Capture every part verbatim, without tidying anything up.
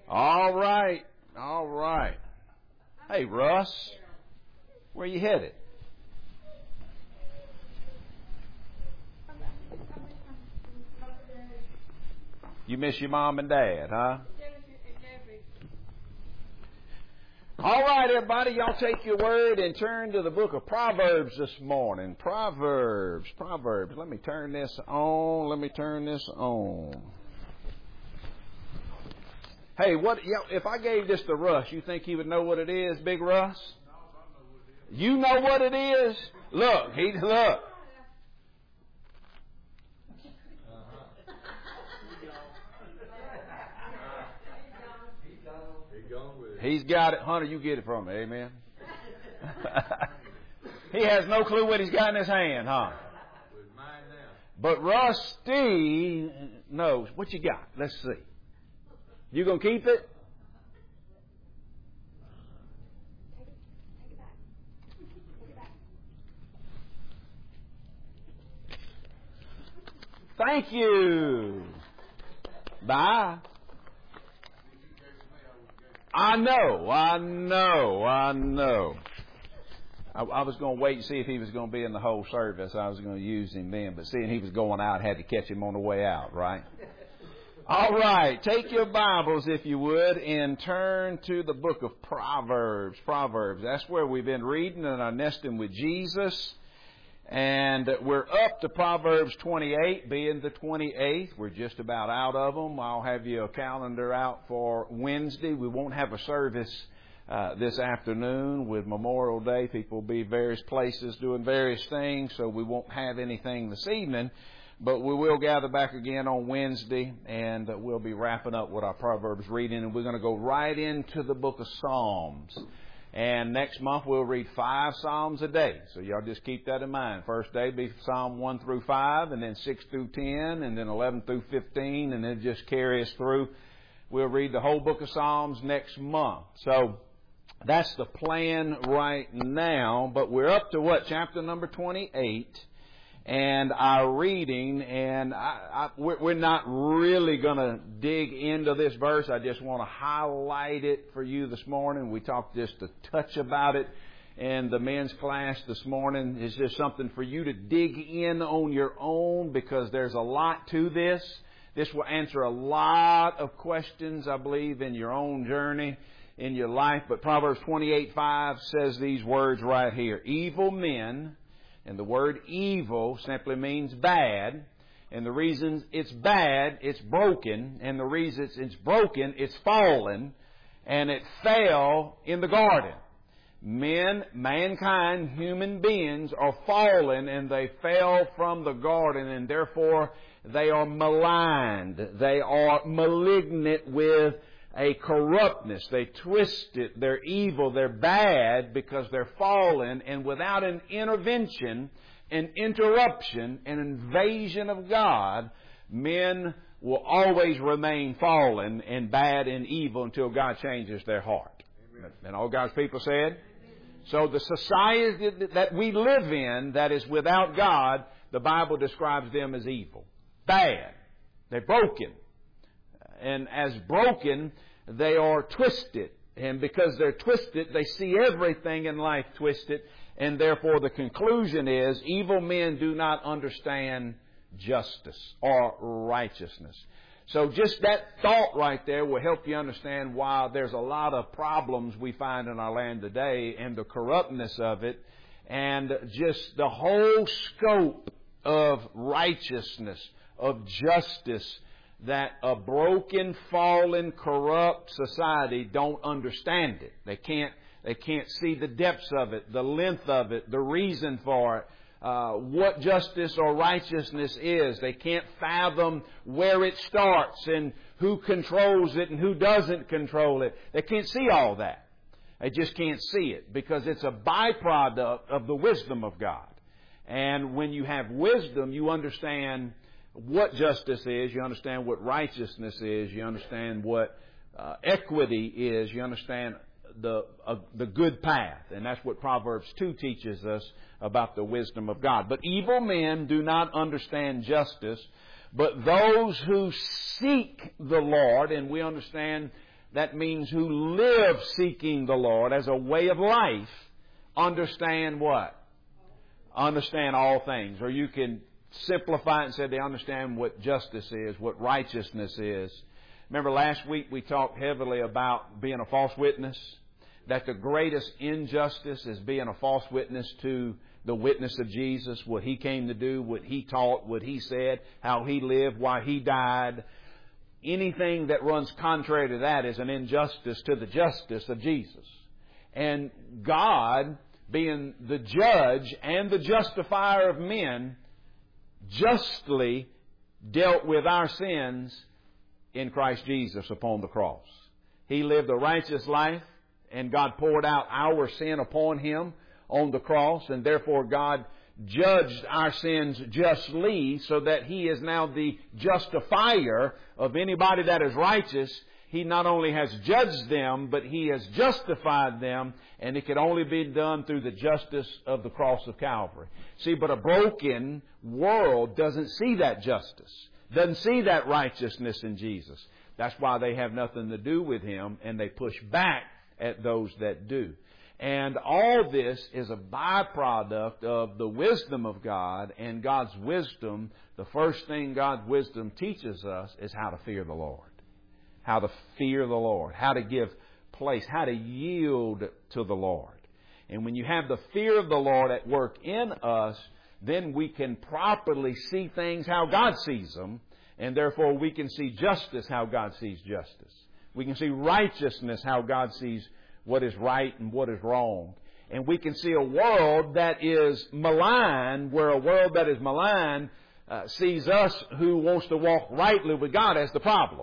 All right. All right. Hey, Russ. Where you headed? You miss your mom and dad, huh? All right, everybody, y'all take your word and turn to the book of Proverbs this morning. Proverbs, Proverbs. Let me turn this on. Let me turn this on. Hey, what? If I gave this to Russ, you think he would know what it is, Big Russ? You know what it is? Look, he look. He's got it. Hunter, you get it from me. Amen. He has no clue what he's got in his hand, huh? But Rusty knows. What you got? Let's see. You going to keep it? Thank you. Bye. I know, I know, I know. I, I was going to wait and see if he was going to be in the whole service. I was going to use him then, but seeing he was going out, I had to catch him on the way out, right? All right, take your Bibles, if you would, and turn to the book of Proverbs. Proverbs, that's where we've been reading and are nesting with Jesus. And we're up to Proverbs twenty-eight, being the twenty-eighth. We're just about out of them. I'll have you a calendar out for Wednesday. We won't have a service uh, this afternoon with Memorial Day. People will be various places doing various things, so we won't have anything this evening. But we will gather back again on Wednesday, and we'll be wrapping up with our Proverbs reading. And we're going to go right into the book of Psalms. And next month we'll read five Psalms a day. So y'all just keep that in mind. First day be Psalm one through five, and then six through ten, and then eleven through fifteen, and then just carry us through. We'll read the whole book of Psalms next month. So that's the plan right now. But we're up to what? Chapter number twenty-eight. And our reading, and I, I, we're, we're not really going to dig into this verse. I just want to highlight it for you this morning. We talked just a touch about it in the men's class this morning. It's just something for you to dig in on your own, because there's a lot to this. This will answer a lot of questions, I believe, in your own journey, in your life. But Proverbs twenty-eight five says these words right here. Evil men... And the word evil simply means bad. And the reason it's bad, it's broken. And the reason it's broken, it's fallen. And it fell in the garden. Men, mankind, human beings are fallen, and they fell from the garden, and therefore they are maligned. They are malignant with a corruptness. They twist it. They're evil. They're bad because they're fallen. And without an intervention, an interruption, an invasion of God, men will always remain fallen and bad and evil until God changes their heart. Amen. And all God's people said? So the society that we live in that is without God, the Bible describes them as evil. Bad. They're broken. And as broken, they are twisted. And because they're twisted, they see everything in life twisted. And therefore the conclusion is evil men do not understand justice or righteousness. So just that thought right there will help you understand why there's a lot of problems we find in our land today, and the corruptness of it, and just the whole scope of righteousness, of justice, that a broken, fallen, corrupt society don't understand it. They can't, they can't see the depths of it, the length of it, the reason for it, uh, what justice or righteousness is. They can't fathom where it starts and who controls it and who doesn't control it. They can't see all that. They just can't see it because it's a byproduct of the wisdom of God. And when you have wisdom, you understand what justice is, you understand what righteousness is, you understand what uh, equity is, you understand the uh, the good path. And that's what Proverbs two teaches us about the wisdom of God. But evil men do not understand justice, but those who seek the Lord, and we understand that means who live seeking the Lord as a way of life, understand what? Understand all things. Or you can simplify it and say they understand what justice is, what righteousness is. Remember last week we talked heavily about being a false witness, that the greatest injustice is being a false witness to the witness of Jesus, what He came to do, what He taught, what He said, how He lived, why He died. Anything that runs contrary to that is an injustice to the justice of Jesus. And God, being the judge and the justifier of men, justly dealt with our sins in Christ Jesus upon the cross. He lived a righteous life, and God poured out our sin upon Him on the cross, and therefore God judged our sins justly, so that He is now the justifier of anybody that is righteous. He not only has judged them, but He has justified them, and it can only be done through the justice of the cross of Calvary. See, but a broken world doesn't see that justice, doesn't see that righteousness in Jesus. That's why they have nothing to do with Him, and they push back at those that do. And all this is a byproduct of the wisdom of God, and God's wisdom, the first thing God's wisdom teaches us is how to fear the Lord. How to fear the Lord. How to give place. How to yield to the Lord. And when you have the fear of the Lord at work in us, then we can properly see things how God sees them, and therefore we can see justice how God sees justice. We can see righteousness how God sees what is right and what is wrong. And we can see a world that is malign, where a world that is malign uh, sees us who wants to walk rightly with God as the problem.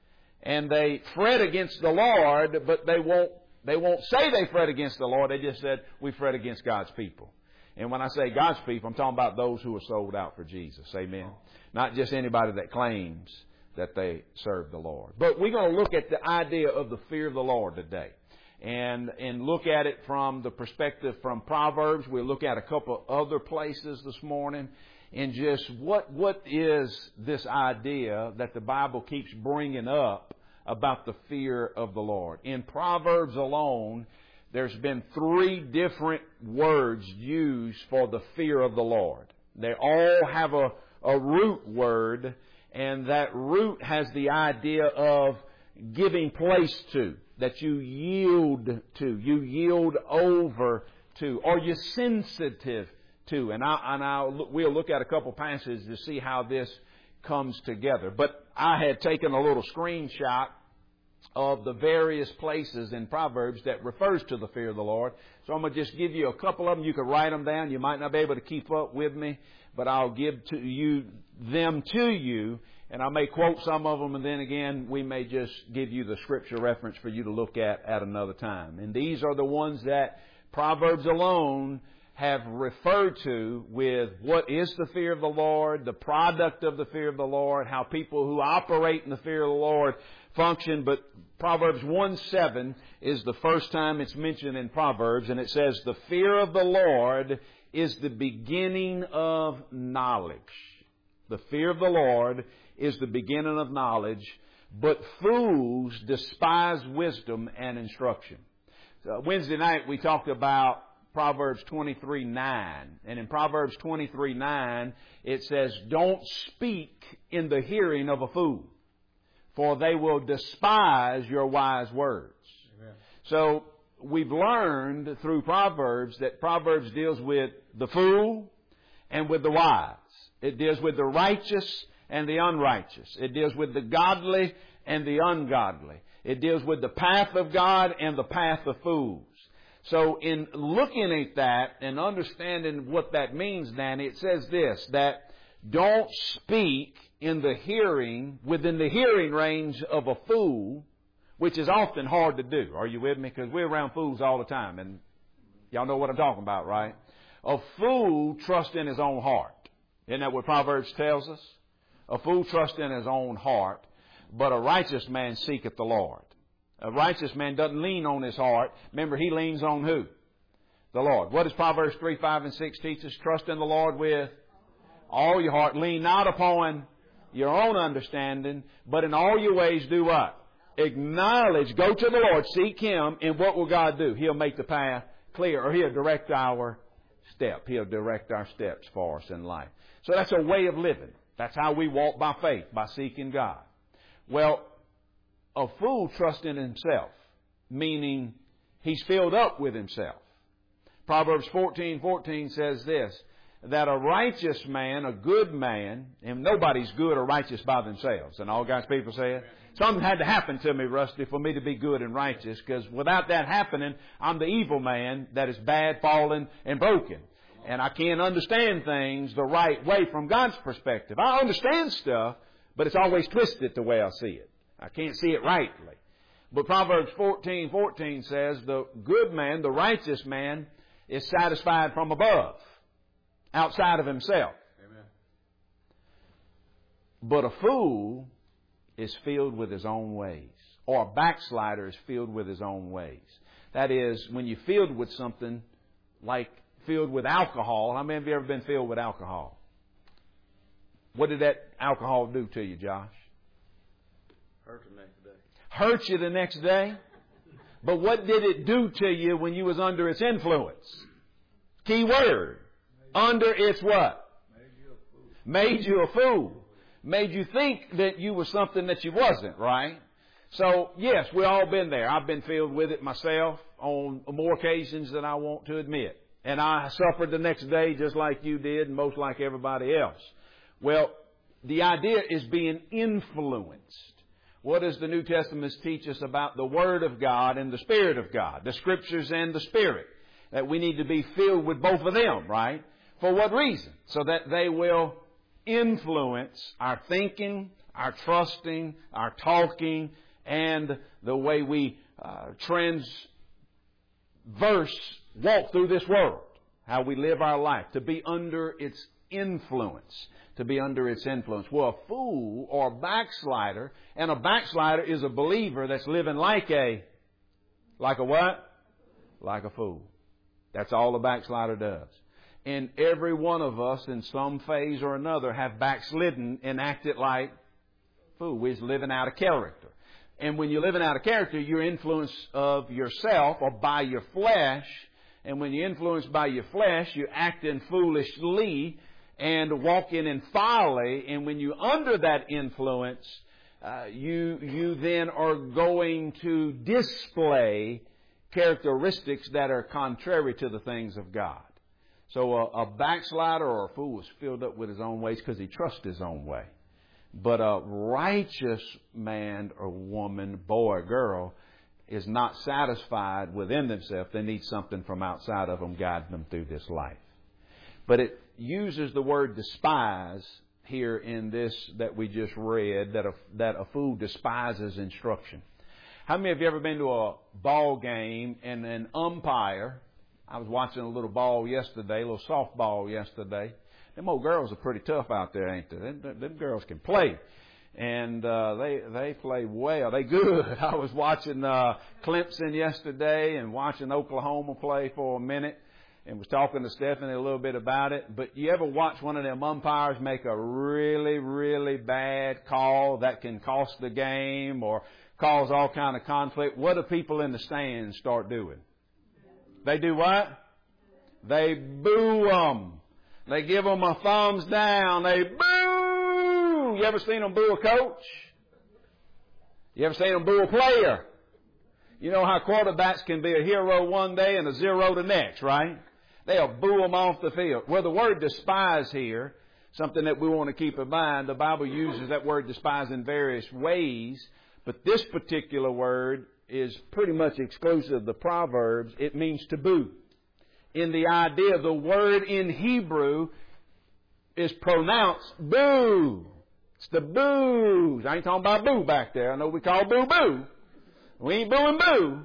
And they fret against the Lord, but they won't, they won't say they fret against the Lord. They just said, we fret against God's people. And when I say God's people, I'm talking about those who are sold out for Jesus. Amen. Not just anybody that claims that they serve the Lord. But we're going to look at the idea of the fear of the Lord today. And, and look at it from the perspective from Proverbs. We'll look at a couple other places this morning. And just what, what is this idea that the Bible keeps bringing up about the fear of the Lord? In Proverbs alone, there's been three different words used for the fear of the Lord. They all have a, a root word, and that root has the idea of giving place to, that you yield to, you yield over to, or you're sensitive to. And, I, and I'll, we'll look at a couple passages to see how this comes together. But I had taken a little screenshot of the various places in Proverbs that refers to the fear of the Lord. So I'm going to just give you a couple of them. You can write them down. You might not be able to keep up with me, but I'll give to you them to you. And I may quote some of them, and then again, we may just give you the scripture reference for you to look at at another time. And these are the ones that Proverbs alone have referred to with what is the fear of the Lord, the product of the fear of the Lord, how people who operate in the fear of the Lord function. But Proverbs one seven is the first time it's mentioned in Proverbs, and it says, the fear of the Lord is the beginning of knowledge. The fear of the Lord is the beginning of knowledge, but fools despise wisdom and instruction. So Wednesday night we talked about Proverbs twenty-three nine. And in Proverbs twenty-three nine it says, don't speak in the hearing of a fool, for they will despise your wise words. Amen. So we've learned through Proverbs that Proverbs deals with the fool and with the wise. It deals with the righteous and the unrighteous. It deals with the godly and the ungodly. It deals with the path of God and the path of fools. So in looking at that and understanding what that means, Danny, it says this, that don't speak in the hearing, within the hearing range of a fool, which is often hard to do. Are you with me? Because we're around fools all the time, and y'all know what I'm talking about, right? A fool trusts in his own heart. Isn't that what Proverbs tells us? A fool trusts in his own heart, but a righteous man seeketh the Lord. A righteous man doesn't lean on his heart. Remember, he leans on who? The Lord. What does Proverbs three, five, and six teach us? Trust in the Lord with all your heart. Lean not upon your own understanding, but in all your ways do what? acknowledge, go to the Lord, seek Him, and what will God do? He'll make the path clear, or He'll direct our step. He'll direct our steps for us in life. So that's a way of living. That's how we walk by faith, by seeking God. Well, a fool trusts in himself, meaning he's filled up with himself. Proverbs fourteen fourteen says this, that a righteous man, a good man, and nobody's good or righteous by themselves. And all God's people say it. Something had to happen to me, Rusty, for me to be good and righteous, because without that happening, I'm the evil man that is bad, fallen, and broken. And I can't understand things the right way from God's perspective. I understand stuff, but it's always twisted the way I see it. I can't see it rightly. But Proverbs fourteen fourteen says, the good man, the righteous man, is satisfied from above, outside of himself. Amen. But a fool is filled with his own ways, or a backslider is filled with his own ways. That is, when you're filled with something like filled with alcohol. How many of you ever been filled with alcohol? What did that alcohol do to you, Josh? Hurt the next day. Hurt you the next day? But what did it do to you when you was under its influence? Key word. Under its what? Made you a fool. Made you think that you were something that you wasn't, right? So, yes, we've all been there. I've been filled with it myself on more occasions than I want to admit. And I suffered the next day just like you did and most like everybody else. Well, the idea is being influenced. What does the New Testament teach us about the Word of God and the Spirit of God? The Scriptures and the Spirit. That we need to be filled with both of them, right? For what reason? So that they will influence our thinking, our trusting, our talking, and the way we uh, transverse walk through this world. How we live our life. To be under its influence. To be under its influence. Well, a fool or a backslider, and a backslider is a believer that's living like a, like a what? Like a fool. That's all a backslider does. And every one of us in some phase or another have backslidden and acted like fool. We're living out of character. And when you're living out of character, you're influenced of yourself or by your flesh. And when you're influenced by your flesh, you're acting foolishly and walking in folly. And when you're under that influence, uh, you you then are going to display characteristics that are contrary to the things of God. So a, a backslider or a fool is filled up with his own ways because he trusts his own way. But a righteous man or woman, boy or girl, is not satisfied within themselves. They need something from outside of them guiding them through this life. But it uses the word despise here in this that we just read, that a, that a fool despises instruction. How many of you ever been to a ball game and an umpire? I was watching a little ball yesterday, a little softball yesterday. Them old girls are pretty tough out there, ain't they? Them, them girls can play. And uh, they they play well. They good. I was watching uh, Clemson yesterday and watching Oklahoma play for a minute and was talking to Stephanie a little bit about it. But you ever watch one of them umpires make a really, really bad call that can cost the game or cause all kind of conflict? What do people in the stands start doing? They do what? They boo them. They give them a thumbs down. They boo. You ever seen them boo a coach? You ever seen them boo a player? You know how quarterbacks can be a hero one day and a zero the next, right? They'll boo them off the field. Well, the word despise here, something that we want to keep in mind, the Bible uses that word despise in various ways, but this particular word is pretty much exclusive of the Proverbs. It means to boo. In the idea, the word in Hebrew is pronounced boo. It's the boos. I ain't talking about boo back there. I know we call boo boo. We ain't booing boo.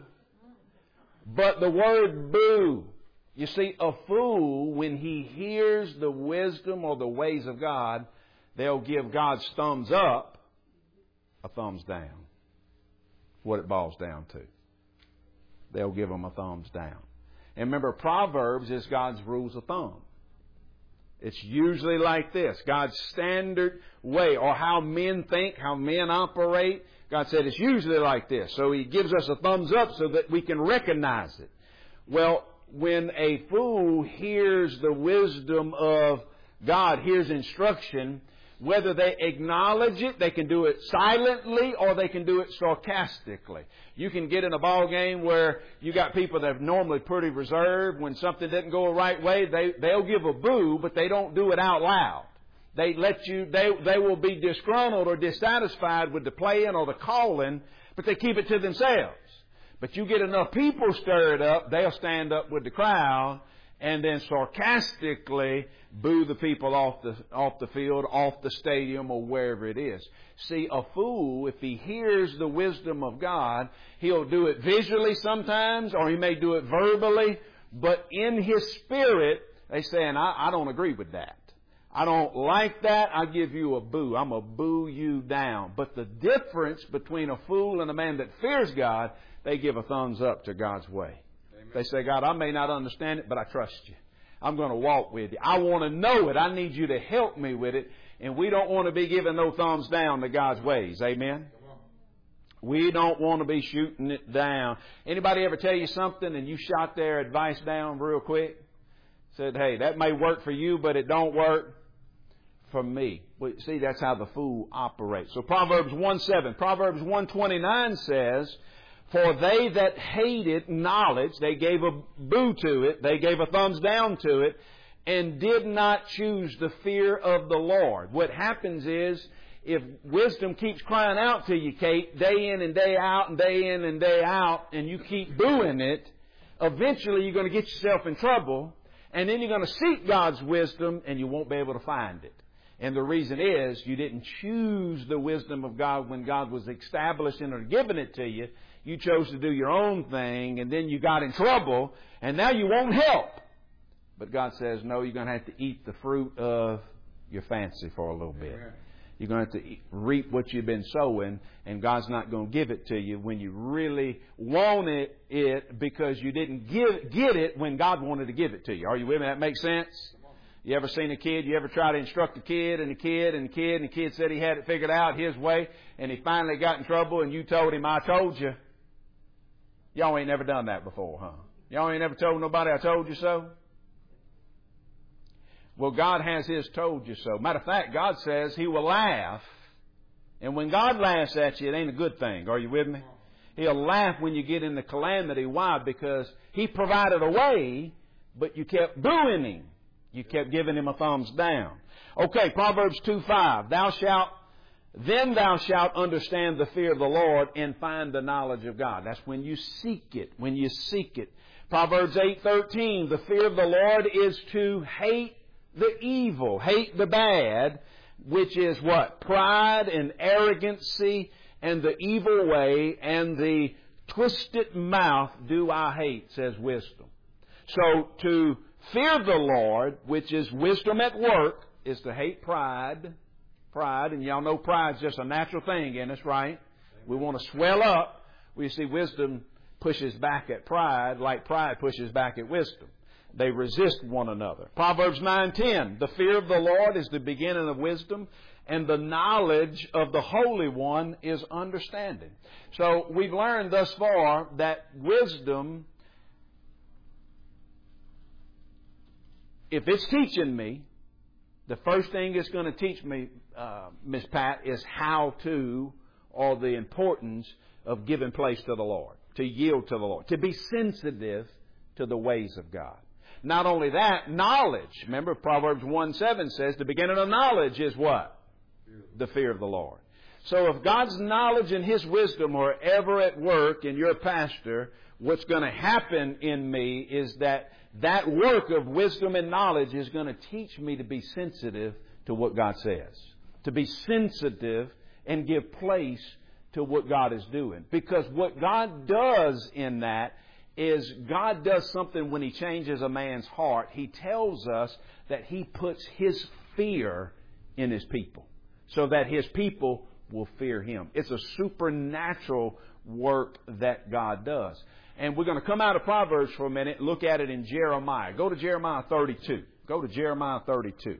But the word boo. You see, a fool, when he hears the wisdom or the ways of God, they'll give God's thumbs up a thumbs down. What it boils down to. They'll give them a thumbs down. And remember, Proverbs is God's rules of thumb. It's usually like this. God's standard way, or how men think, how men operate. God said it's usually like this. So He gives us a thumbs up so that we can recognize it. Well, when a fool hears the wisdom of God, hears instruction, whether they acknowledge it, they can do it silently or they can do it sarcastically. You can get in a ball game where you got people that are normally pretty reserved. When something doesn't go the right way, they, they'll give a boo, but they don't do it out loud. They let you, they, they will be disgruntled or dissatisfied with the playing or the calling, but they keep it to themselves. But you get enough people stirred up, they'll stand up with the crowd and then sarcastically boo the people off the off the field, off the stadium, or wherever it is. See, a fool, if he hears the wisdom of God, he'll do it visually sometimes, or he may do it verbally, but in his spirit, they saying, I, I don't agree with that. I don't like that. I give you a boo. I'm going to boo you down. But the difference between a fool and a man that fears God, they give a thumbs up to God's way. Amen. They say, God, I may not understand it, but I trust you. I'm going to walk with you. I want to know it. I need you to help me with it. And we don't want to be giving no thumbs down to God's ways. Amen? We don't want to be shooting it down. Anybody ever tell you something and you shot their advice down real quick? Said, hey, that may work for you, but it don't work for me. Well, see, that's how the fool operates. So Proverbs one seven. Proverbs one twenty-nine says, for they that hated knowledge, they gave a boo to it, they gave a thumbs down to it, and did not choose the fear of the Lord. What happens is, if wisdom keeps crying out to you, Kate, day in and day out and day in and day out, and you keep booing it, eventually you're going to get yourself in trouble, and then you're going to seek God's wisdom, and you won't be able to find it. And the reason is, you didn't choose the wisdom of God when God was establishing or giving it to you. You chose to do your own thing, and then you got in trouble, and now you won't help. But God says, no, you're going to have to eat the fruit of your fancy for a little bit. Amen. You're going to have to eat, reap what you've been sowing, and God's not going to give it to you when you really wanted it because you didn't give, get it when God wanted to give it to you. Are you with me? That makes sense? You ever seen a kid? You ever try to instruct a kid and a kid and a kid and the kid said he had it figured out his way and he finally got in trouble and you told him, I told you. Y'all ain't never done that before, huh? Y'all ain't never told nobody I told you so? Well, God has His told you so. Matter of fact, God says He will laugh. And when God laughs at you, it ain't a good thing. Are you with me? He'll laugh when you get in the calamity. Why? Because He provided a way, but you kept booing Him. You kept giving Him a thumbs down. Okay, Proverbs two five. Thou shalt, then thou shalt understand the fear of the Lord and find the knowledge of God. That's when you seek it. When you seek it. Proverbs eight thirteen. The fear of the Lord is to hate the evil, hate the bad, which is what? Pride and arrogancy and the evil way and the twisted mouth do I hate, says wisdom. So to fear the Lord, which is wisdom at work, is to hate pride. Pride, and y'all know pride's just a natural thing in us, right? We want to swell up. We see wisdom pushes back at pride like pride pushes back at wisdom. They resist one another. Proverbs nine ten. The fear of the Lord is the beginning of wisdom, and the knowledge of the Holy One is understanding. So we've learned thus far that wisdom, if it's teaching me, the first thing it's going to teach me, uh, Miss Pat, is how to, or the importance of giving place to the Lord, to yield to the Lord, to be sensitive to the ways of God. Not only that, knowledge. Remember, Proverbs one seven says the beginning of knowledge is what? The fear of the Lord. So if God's knowledge and His wisdom are ever at work in your pastor, what's going to happen in me is that that work of wisdom and knowledge is going to teach me to be sensitive to what God says. To be sensitive and give place to what God is doing. Because what God does in that is God does something when He changes a man's heart. He tells us that He puts His fear in His people so that His people will fear Him. It's a supernatural work that God does. And we're going to come out of Proverbs for a minute and look at it in Jeremiah. Go to Jeremiah thirty-two. Go to Jeremiah thirty-two.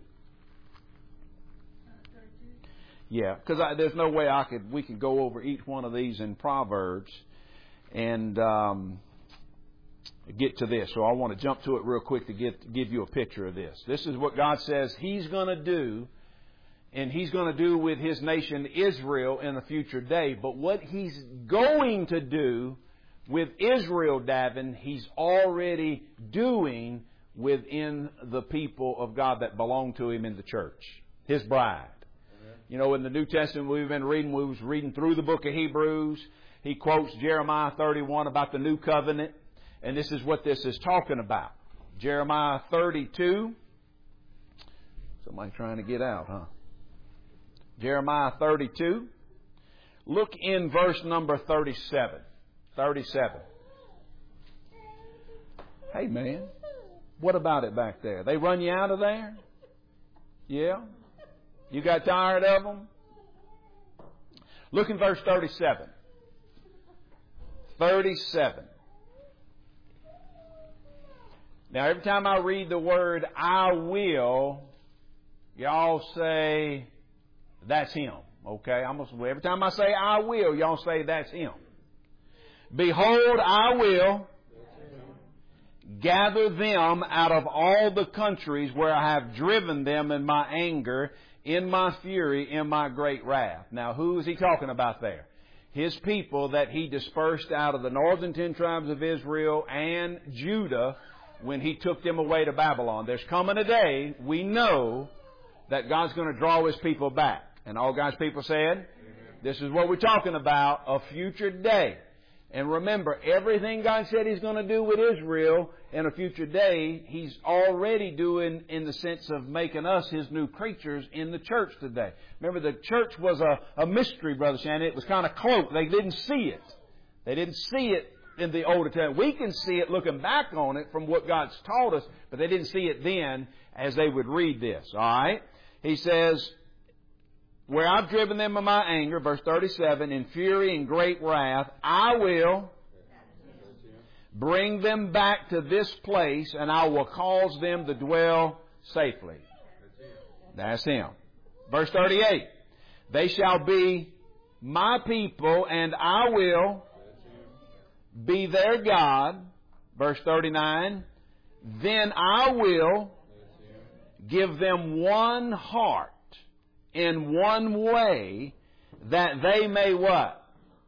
Yeah, because there's no way I could. We could go over each one of these in Proverbs and um, get to this. So I want to jump to it real quick to get give you a picture of this. This is what God says He's going to do, and He's going to do with His nation Israel in a future day. But what He's going to do with Israel, Davin, He's already doing within the people of God that belong to Him in the church, His bride. You know, in the New Testament we've been reading, we was reading through the book of Hebrews. He quotes Jeremiah thirty-one about the new covenant. And this is what this is talking about. Jeremiah thirty-two. Somebody trying to get out, huh? Jeremiah thirty-two. Look in verse number thirty-seven. thirty-seven. Hey, man. What about it back there? They run you out of there? Yeah? You got tired of them? Look in verse thirty-seven. thirty-seven. Now, every time I read the word I will, y'all say, that's Him. Okay? I'm gonna, every time I say I will, y'all say that's Him. Behold, I will gather them out of all the countries where I have driven them in my anger, in my fury, in my great wrath. Now, who is He talking about there? His people that He dispersed out of the northern ten tribes of Israel and Judah when He took them away to Babylon. There's coming a day, we know, that God's going to draw His people back. And all God's people said, Amen. This is what we're talking about, a future day. And remember, everything God said He's going to do with Israel in a future day, He's already doing in the sense of making us His new creatures in the church today. Remember, the church was a, a mystery, Brother Shannon. It was kind of cloaked. They didn't see it. They didn't see it in the Old Testament. We can see it looking back on it from what God's taught us, but they didn't see it then as they would read this. All right? He says, where I've driven them in my anger, verse thirty-seven, in fury and great wrath, I will bring them back to this place, and I will cause them to dwell safely. That's Him. Verse thirty-eight, they shall be my people, and I will be their God. Verse thirty-nine, then I will give them one heart in one way, that they may what?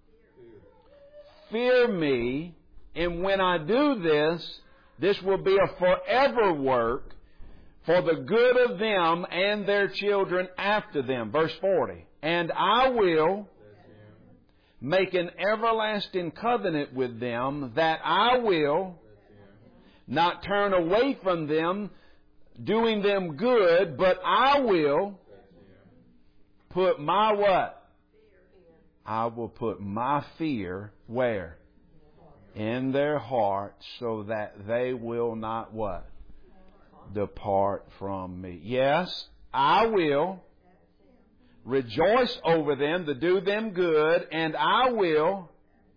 Fear me. And when I do this, this will be a forever work for the good of them and their children after them. Verse forty. And I will make an everlasting covenant with them, that I will not turn away from them, doing them good, but I will put my what? I will put my fear where? In their hearts, so that they will not what? Depart from me. Yes, I will rejoice over them to do them good, and I will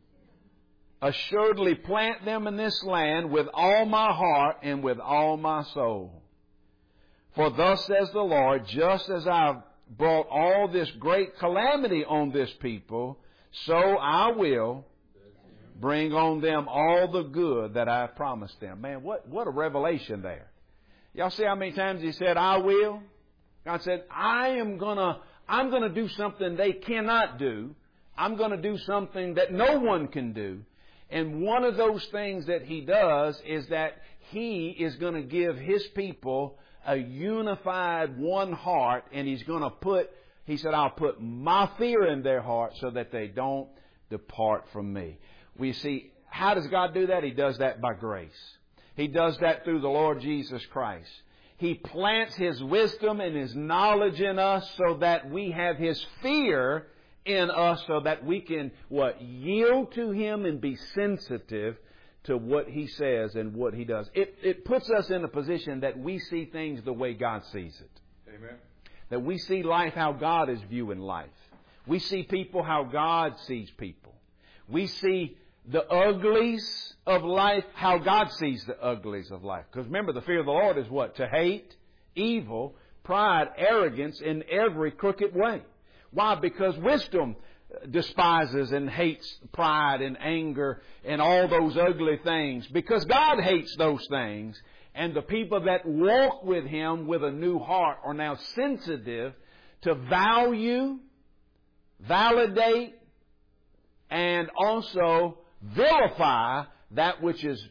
assuredly plant them in this land with all my heart and with all my soul. For thus says the Lord, just as I've brought all this great calamity on this people, so I will bring on them all the good that I have promised them. Man, what, what a revelation there. Y'all see how many times He said, I will? God said, I am gonna, I'm gonna do something they cannot do. I'm gonna do something that no one can do. And one of those things that He does is that He is gonna give His people a unified one heart, and He's going to put, He said, I'll put my fear in their heart so that they don't depart from me. We see, how does God do that? He does that by grace. He does that through the Lord Jesus Christ. He plants His wisdom and His knowledge in us so that we have His fear in us so that we can, what, yield to Him and be sensitive to what He says and what He does. It, it puts us in a position that we see things the way God sees it. Amen. That we see life how God is viewing life. We see people how God sees people. We see the uglies of life, how God sees the uglies of life. Because remember, the fear of the Lord is what? To hate evil, pride, arrogance in every crooked way. Why? Because wisdom despises and hates pride and anger and all those ugly things. Because God hates those things. And the people that walk with Him with a new heart are now sensitive to value, validate, and also vilify that which is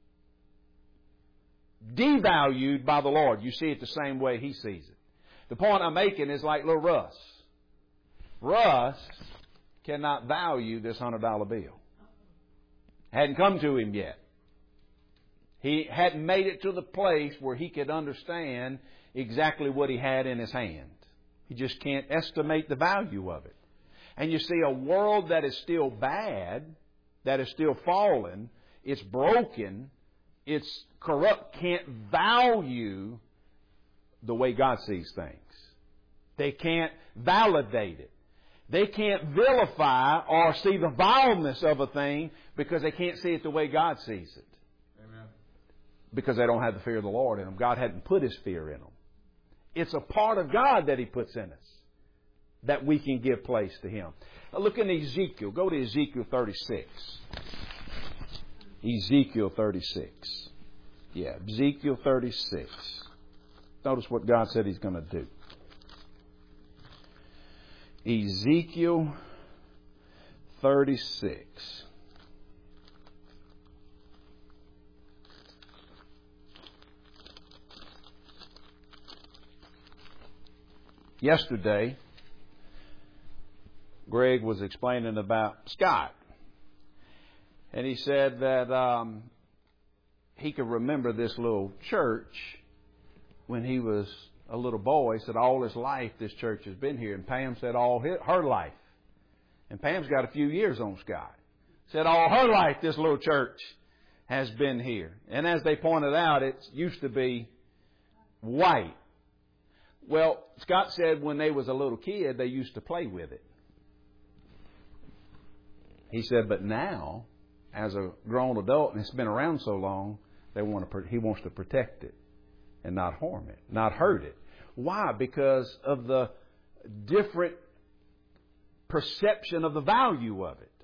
devalued by the Lord. You see it the same way He sees it. The point I'm making is like little Russ. Russ cannot value this hundred dollar bill. Hadn't come to him yet. He hadn't made it to the place where he could understand exactly what he had in his hand. He just can't estimate the value of it. And you see, a world that is still bad, that is still fallen, it's broken, it's corrupt, can't value the way God sees things. They can't validate it. They can't vilify or see the vileness of a thing because they can't see it the way God sees it. Amen. Because they don't have the fear of the Lord in them. God hadn't put His fear in them. It's a part of God that He puts in us that we can give place to Him. Now look in Ezekiel. Go to Ezekiel thirty-six. Ezekiel thirty-six. Yeah, Ezekiel thirty-six. Notice what God said He's going to do. Ezekiel thirty-six. Yesterday, Greg was explaining about Scott. And he said that um, he could remember this little church when he was a little boy. He said all his life this church has been here. And Pam said all his, her life. And Pam's got a few years on Scott. Said all her life this little church has been here. And as they pointed out, it used to be white. Well, Scott said when they was a little kid, they used to play with it. He said, but now, as a grown adult, and it's been around so long, they want to. He wants to protect it and not harm it, not hurt it. Why? Because of the different perception of the value of it.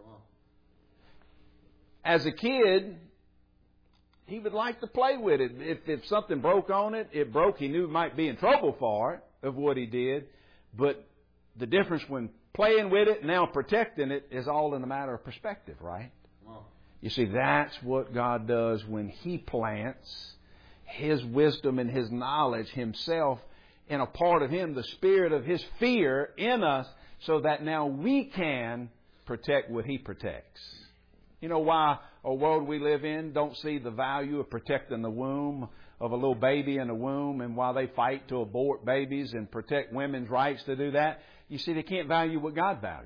As a kid, he would like to play with it. If, if something broke on it, it broke. He knew he might be in trouble for it, of what he did. But the difference when playing with it and now protecting it is all in a matter of perspective, right? Wow. You see, that's what God does when He plants His wisdom and His knowledge Himself in a part of Him, the spirit of His fear in us, so that now we can protect what He protects. You know why a world we live in don't see the value of protecting the womb of a little baby in the womb, and why they fight to abort babies and protect women's rights to do that? You see, they can't value what God values.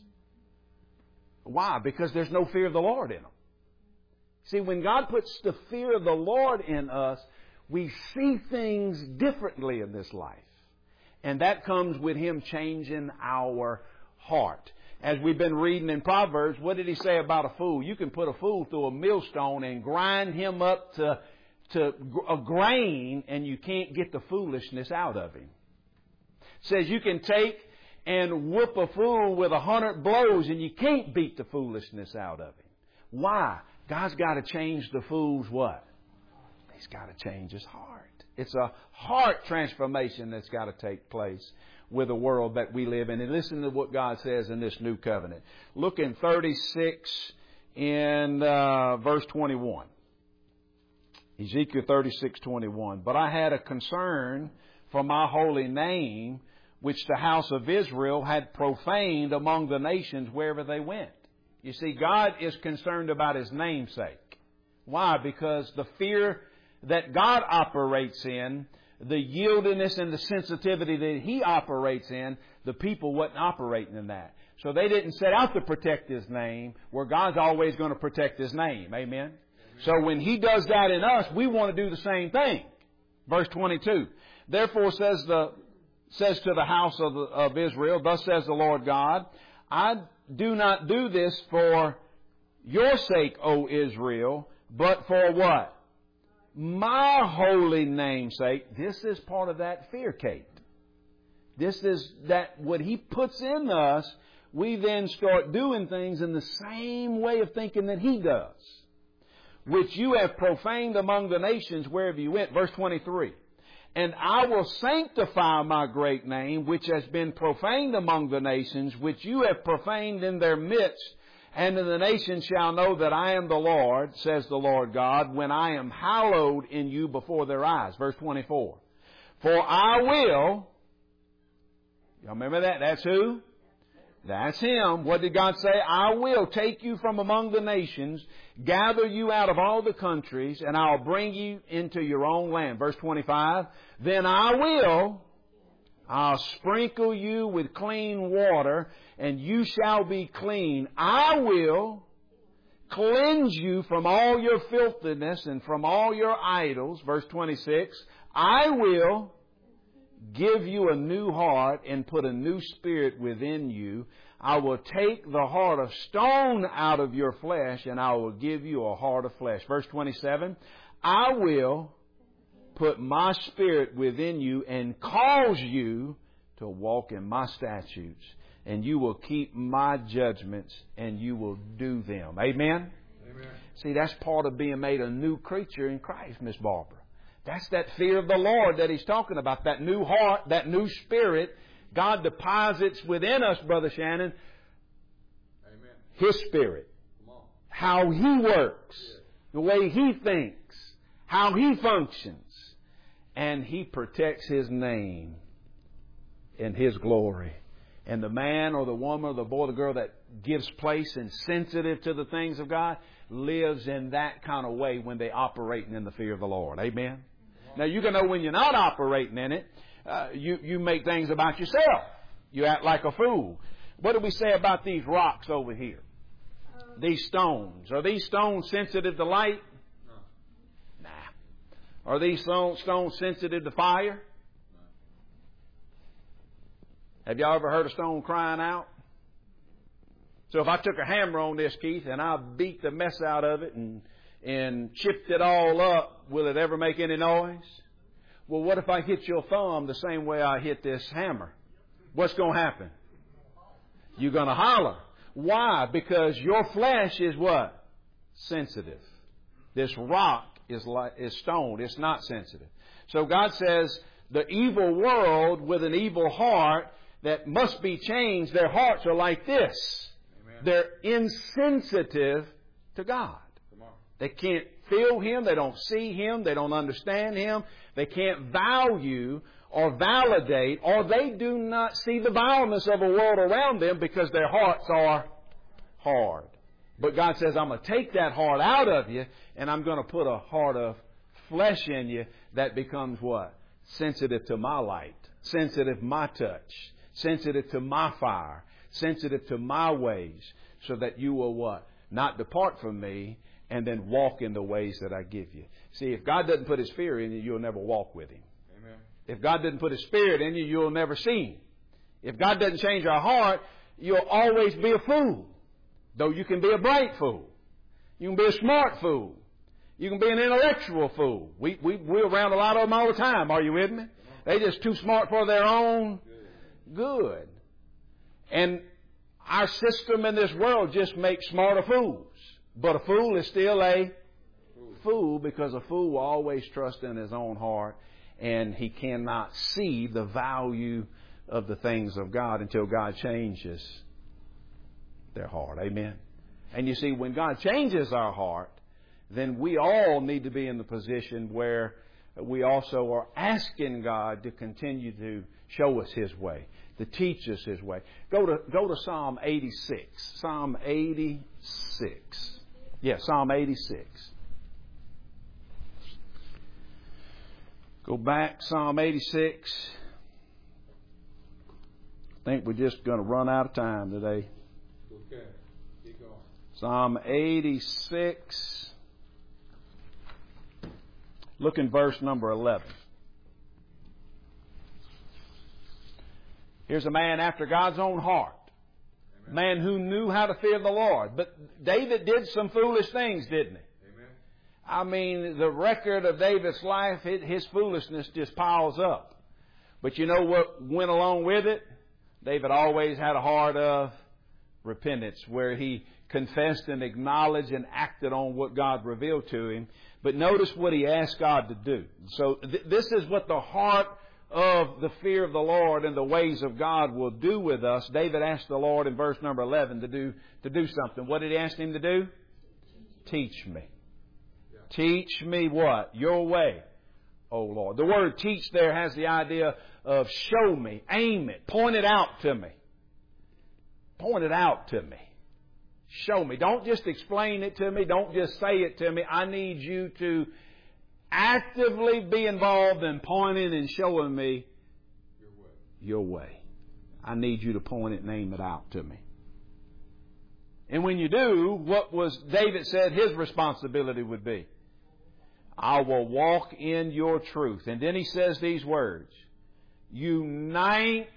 Why? Because there's no fear of the Lord in them. See, when God puts the fear of the Lord in us, we see things differently in this life. And that comes with Him changing our heart. As we've been reading in Proverbs, what did He say about a fool? You can put a fool through a millstone and grind him up to, to a grain, and you can't get the foolishness out of him. It says you can take and whoop a fool with a hundred blows, and you can't beat the foolishness out of him. Why? God's got to change the fool's what? He's got to change his heart. It's a heart transformation that's got to take place with the world that we live in. And listen to what God says in this new covenant. Look in thirty-six in uh, verse twenty-one. Ezekiel thirty-six twenty-one. But I had a concern for my holy name, which the house of Israel had profaned among the nations wherever they went. You see, God is concerned about His namesake. Why? Because the fear that God operates in, the yieldedness and the sensitivity that He operates in, the people wasn't operating in that. So they didn't set out to protect His name, where God's always going to protect His name. Amen? Amen. So when He does that in us, we want to do the same thing. Verse twenty-two. Therefore says the says to the house of, the, of Israel, thus says the Lord God, I do not do this for your sake, O Israel, but for what? My holy name's sake. This is part of that fear, Kate. This is that what He puts in us, we then start doing things in the same way of thinking that He does. Which you have profaned among the nations wherever you went. Verse twenty-three. And I will sanctify my great name, which has been profaned among the nations, which you have profaned in their midst. And the nations shall know that I am the Lord, says the Lord God, when I am hallowed in you before their eyes. Verse twenty-four. For I will... Y'all remember that? That's who? That's Him. What did God say? I will take you from among the nations, gather you out of all the countries, and I'll bring you into your own land. Verse twenty-five. Then I will, I'll sprinkle you with clean water, and you shall be clean. I will cleanse you from all your filthiness and from all your idols. Verse twenty-six. I will give you a new heart and put a new spirit within you. I will take the heart of stone out of your flesh, and I will give you a heart of flesh. Verse twenty-seven. I will put my spirit within you and cause you to walk in my statutes, and you will keep my judgments, and you will do them. Amen? Amen. See, that's part of being made a new creature in Christ, Miss Barbara. That's that fear of the Lord that He's talking about. That new heart, that new spirit. God deposits within us, Brother Shannon, Amen. His Spirit. How He works. Yeah. The way He thinks. How He functions. And He protects His name and His glory. And the man or the woman or the boy or the girl that gives place and sensitive to the things of God lives in that kind of way when they're operating in the fear of the Lord. Amen? Now, you can know when you're not operating in it, uh, you, you make things about yourself. You act like a fool. What do we say about these rocks over here? These stones. Are these stones sensitive to light? No. Nah. Are these stones sensitive to fire? No. Have y'all ever heard a stone crying out? So if I took a hammer on this, Keith, and I beat the mess out of it and and chipped it all up, will it ever make any noise? Well, what if I hit your thumb the same way I hit this hammer? What's going to happen? You're going to holler. Why? Because your flesh is what? Sensitive. This rock is like is stone. It's not sensitive. So God says the evil world with an evil heart that must be changed, their hearts are like this. Amen. They're insensitive to God. They can't feel Him. They don't see Him. They don't understand Him. They can't value or validate, or they do not see the vileness of a world around them because their hearts are hard. But God says, I'm going to take that heart out of you, and I'm going to put a heart of flesh in you that becomes what? Sensitive to my light, sensitive to my touch, sensitive to my fire, sensitive to my ways, so that you will what? Not depart from me, and then walk in the ways that I give you. See, if God doesn't put His fear in you, you'll never walk with Him. Amen. If God doesn't put His Spirit in you, you'll never see Him. If God doesn't change our heart, you'll always be a fool. Though you can be a bright fool. You can be a smart fool. You can be an intellectual fool. We, we, we're around a lot of them all the time. Are you with me? They're just too smart for their own good. And our system in this world just makes smarter fools. But a fool is still a fool because a fool will always trust in his own heart, and he cannot see the value of the things of God until God changes their heart. Amen. And you see, when God changes our heart, then we all need to be in the position where we also are asking God to continue to show us His way, to teach us His way. Go to go to Psalm eighty-six. Psalm eighty-six. Yeah, Psalm eighty-six. Go back, Psalm eighty-six. I think we're just going to run out of time today. Okay, keep going. Psalm eighty-six. Look in verse number eleven. Here's a man after God's own heart. Man who knew how to fear the Lord. But David did some foolish things, didn't he? Amen. I mean, the record of David's life, his foolishness just piles up. But you know what went along with it? David always had a heart of repentance, where he confessed and acknowledged and acted on what God revealed to him. But notice what he asked God to do. So th- this is what the heart of the fear of the Lord and the ways of God will do with us. David asked the Lord in verse number eleven to do to do something. What did he ask him to do? Teach me. Yeah. Teach me what? Your way, O Lord. The word teach there has the idea of show me, aim it, point it out to me. Point it out to me. Show me. Don't just explain it to me. Don't just say it to me. I need you to actively be involved in pointing and showing me Your way. your way. I need you to point it and aim it out to me. And when you do, what was David said his responsibility would be? I will walk in your truth. And then he says these words. Unite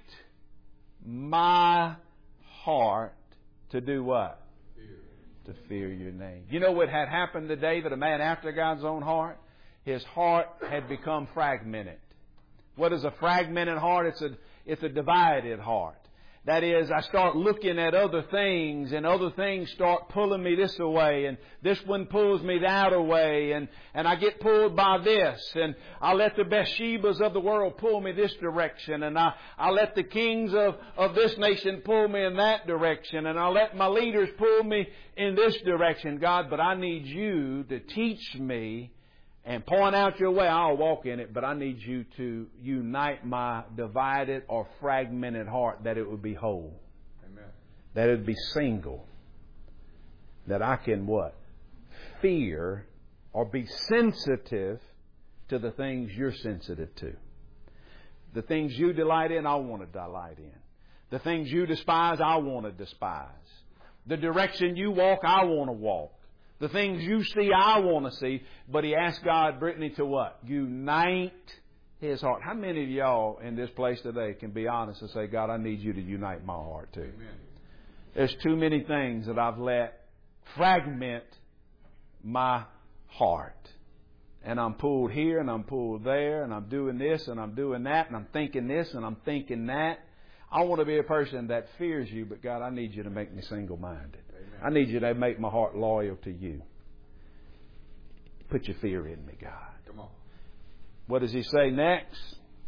my heart to do what? To fear your name. You know what had happened to David, a man after God's own heart? His heart had become fragmented. What is a fragmented heart? It's a, it's a divided heart. That is, I start looking at other things, and other things start pulling me this away, and this one pulls me that away, and, and I get pulled by this, and I let the Bathshebas of the world pull me this direction, and I, I let the kings of, of this nation pull me in that direction, and I let my leaders pull me in this direction, God, but I need you to teach me and point out your way. I'll walk in it, but I need you to unite my divided or fragmented heart, that it would be whole. Amen. That it would be single. That I can what? Fear or be sensitive to the things you're sensitive to. The things you delight in, I want to delight in. The things you despise, I want to despise. The direction you walk, I want to walk. The things you see, I want to see. But he asked God, Brittany, to what? Unite his heart. How many of y'all in this place today can be honest and say, God, I need you to unite my heart too? Amen. There's too many things that I've let fragment my heart. And I'm pulled here and I'm pulled there and I'm doing this and I'm doing that and I'm thinking this and I'm thinking that. I want to be a person that fears you, but God, I need you to make me single-minded. Amen. I need you to make my heart loyal to you. Put your fear in me, God. Come on. What does he say next?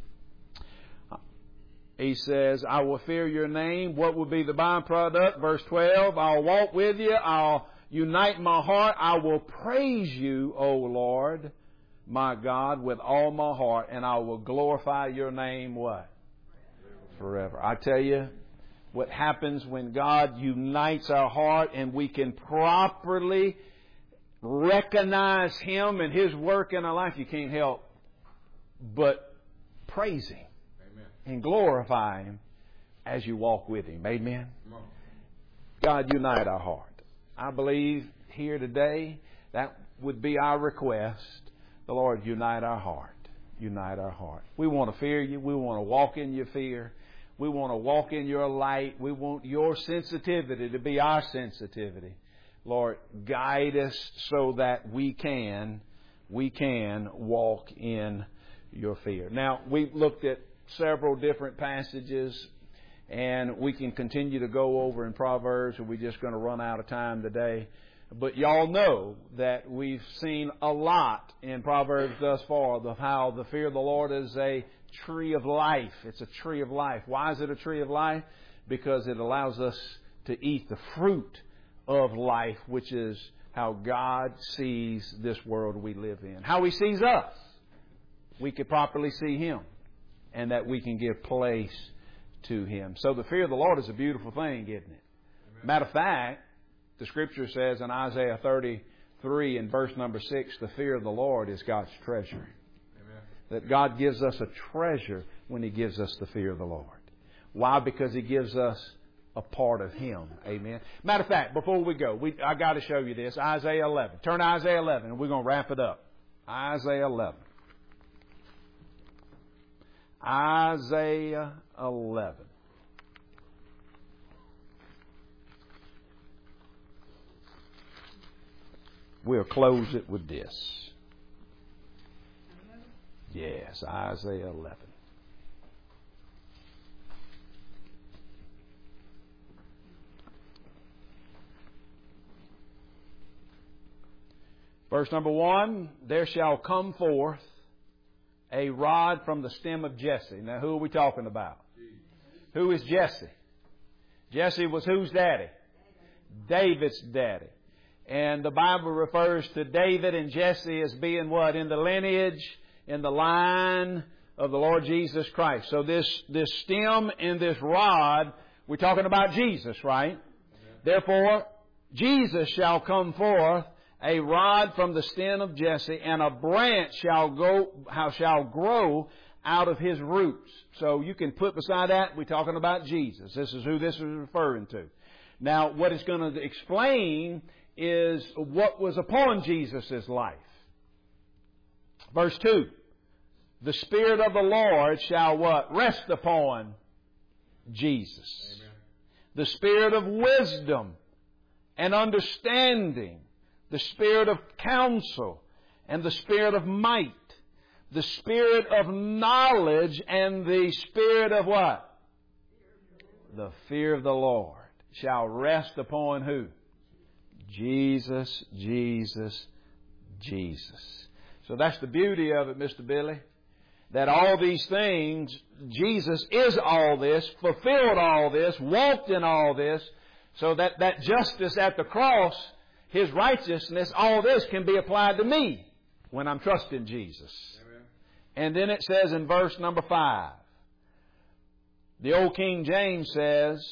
He says, I will fear your name. What will be the byproduct? Verse twelve, I'll walk with you. I'll unite my heart. I will praise you, O Lord, my God, with all my heart, and I will glorify your name, what? Forever. I tell you, what happens when God unites our heart and we can properly recognize Him and His work in our life, you can't help but praise Him. Amen. And glorify Him as you walk with Him. Amen. God, unite our heart. I believe here today that would be our request. The Lord, unite our heart. Unite our heart. We want to fear you. We want to walk in your fear. We want to walk in your light. We want your sensitivity to be our sensitivity. Lord, guide us so that we can, we can walk in your fear. Now, we've looked at several different passages, and we can continue to go over in Proverbs, and we're just going to run out of time today. But y'all know that we've seen a lot in Proverbs thus far of how the fear of the Lord is a tree of life. It's a tree of life. Why is it a tree of life? Because it allows us to eat the fruit of life, which is how God sees this world we live in. How He sees us. We can properly see Him, and that we can give place to Him. So the fear of the Lord is a beautiful thing, isn't it? Amen. Matter of fact, the Scripture says in Isaiah thirty-three and verse number six, the fear of the Lord is God's treasure. Amen. That God gives us a treasure when He gives us the fear of the Lord. Why? Because He gives us a part of Him. Amen. Matter of fact, before we go, we, I got to show you this. Isaiah eleven. Turn to Isaiah eleven and we're going to wrap it up. Isaiah eleven. Isaiah eleven. We'll close it with this. Yes, Isaiah eleven. Verse number one, there shall come forth a rod from the stem of Jesse. Now, who are we talking about? Who is Jesse? Jesse was whose daddy? David's daddy. And the Bible refers to David and Jesse as being what? In the lineage, in the line of the Lord Jesus Christ. So this, this stem and this rod, we're talking about Jesus, right? Therefore, Jesus shall come forth, a rod from the stem of Jesse, and a branch shall go, how shall grow out of his roots. So you can put beside that, we're talking about Jesus. This is who this is referring to. Now, what it's going to explain is what was upon Jesus' life. Verse two. The Spirit of the Lord shall what? Rest upon Jesus. Amen. The Spirit of wisdom and understanding. The Spirit of counsel and the Spirit of might. The Spirit of knowledge and the Spirit of what? The fear of the Lord shall rest upon who? Jesus, Jesus, Jesus. So that's the beauty of it, Mister Billy. That all these things, Jesus is all this, fulfilled all this, walked in all this, so that that justice at the cross, His righteousness, all this can be applied to me when I'm trusting Jesus. Amen. And then it says in verse number five, the old King James says,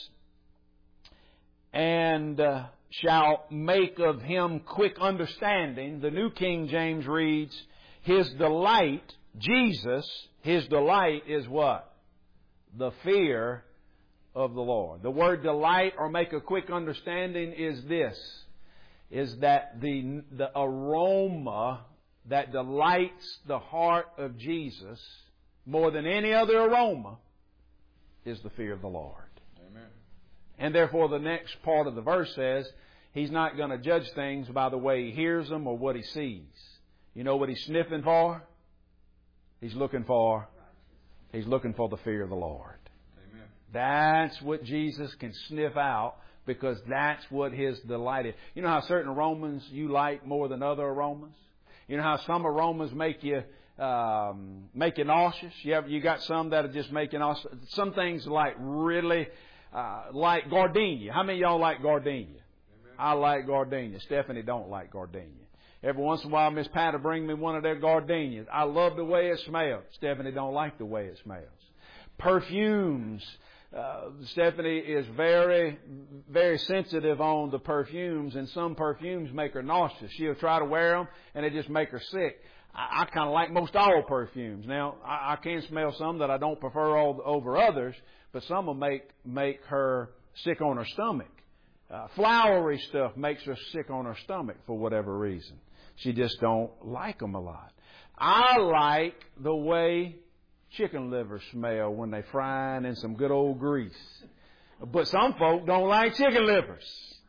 and uh, shall make of him quick understanding. The New King James reads, his delight, Jesus, his delight is what? The fear of the Lord. The word delight or make a quick understanding is this, is that the, the aroma that delights the heart of Jesus more than any other aroma is the fear of the Lord. Amen. And therefore the next part of the verse says, He's not going to judge things by the way He hears them or what He sees. You know what He's sniffing for? He's looking for, He's looking for the fear of the Lord. Amen. That's what Jesus can sniff out, because that's what His delight is. You know how certain aromas you like more than other aromas? You know how some aromas make you um, make you nauseous? You have, you got some that are just making nauseous. Some things like really uh, like gardenia. How many of y'all like gardenia? Amen. I like gardenia. Stephanie don't like gardenia. Every once in a while, Miss Pat will bring me one of their gardenias. I love the way it smells. Stephanie don't like the way it smells. Perfumes. Uh, Stephanie is very, very sensitive on the perfumes, and some perfumes make her nauseous. She'll try to wear them, and they just make her sick. I, I kind of like most all perfumes. Now, I, I can smell some that I don't prefer all, over others, but some will make make her sick on her stomach. Uh, flowery stuff makes her sick on her stomach for whatever reason. She just don't like them a lot. I like the way chicken livers smell when they frying in some good old grease. But some folk don't like chicken livers.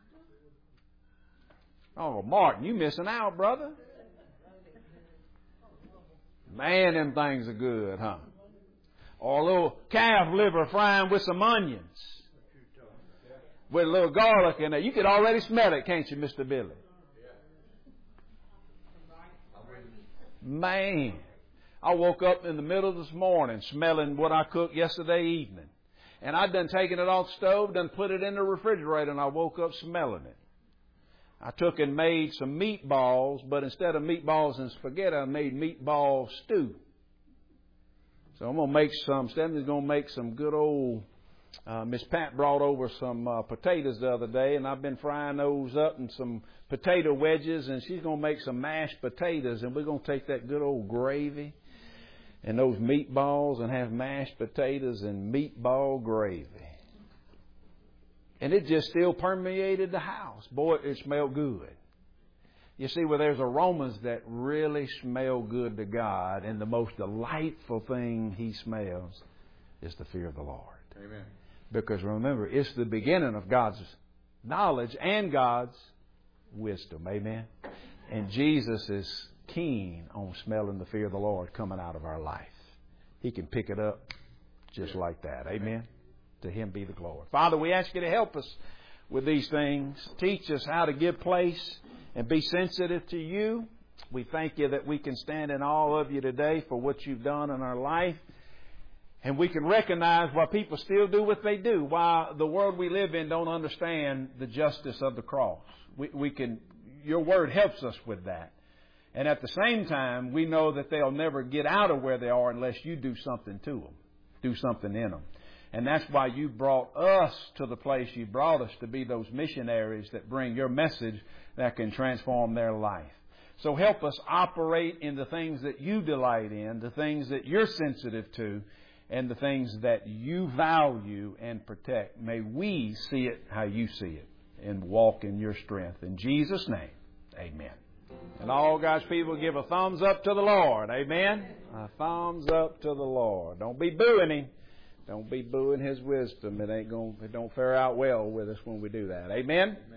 Oh, Martin, you missing out, brother. Man, them things are good, huh? Or a little calf liver frying with some onions. With a little garlic in it. You could already smell it, can't you, Mister Billy? Man, I woke up in the middle of this morning smelling what I cooked yesterday evening. And I'd done taken it off the stove, done put it in the refrigerator, and I woke up smelling it. I took and made some meatballs, but instead of meatballs and spaghetti, I made meatball stew. So I'm going to make some, Stephanie's going to make some good old, uh, Miss Pat brought over some uh, potatoes the other day, and I've been frying those up in some potato wedges, and she's going to make some mashed potatoes, and we're going to take that good old gravy and those meatballs and have mashed potatoes and meatball gravy. And it just still permeated the house. Boy, it smelled good. You see, well, there's aromas that really smell good to God, and the most delightful thing He smells is the fear of the Lord. Amen. Because remember, it's the beginning of God's knowledge and God's wisdom. Amen. And Jesus is keen on smelling the fear of the Lord coming out of our life. He can pick it up just like that. Amen. To Him be the glory. Father, we ask You to help us with these things. Teach us how to give place and be sensitive to You. We thank You that we can stand in awe of You today for what You've done in our life. And we can recognize why people still do what they do, why the world we live in don't understand the justice of the cross. We, we can, Your Word helps us with that. And at the same time, we know that they'll never get out of where they are unless You do something to them, do something in them. And that's why You brought us to the place You brought us to be those missionaries that bring Your message that can transform their life. So help us operate in the things that You delight in, the things that You're sensitive to, and the things that You value and protect. May we see it how You see it and walk in Your strength. In Jesus' name, amen. And all God's people give a thumbs up to the Lord. Amen. A thumbs up to the Lord. Don't be booing Him. Don't be booing His wisdom. It ain't going. It don't fare out well with us when we do that. Amen.